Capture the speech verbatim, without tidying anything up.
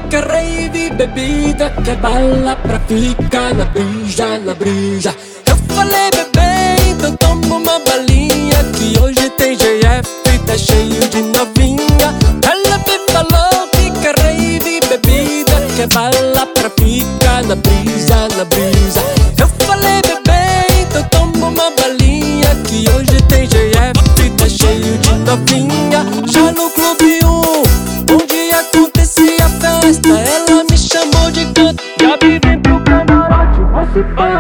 que rave, bebida que bala pra ficar na brisa, na brisa. Eu falei, bebê, então toma uma balinha, que hoje tem G F, tá cheio de novinha. Ela me falou que que rave, bebida que bala pra ficar na brisa, na brisa. Eu falei, bebê, então toma uma balinha, que hoje tem G F, tá cheio de novinha. Já no Clube um, onde acontecia a festa, ela me chamou de canto. Gabi, vem pro camarote, você pode.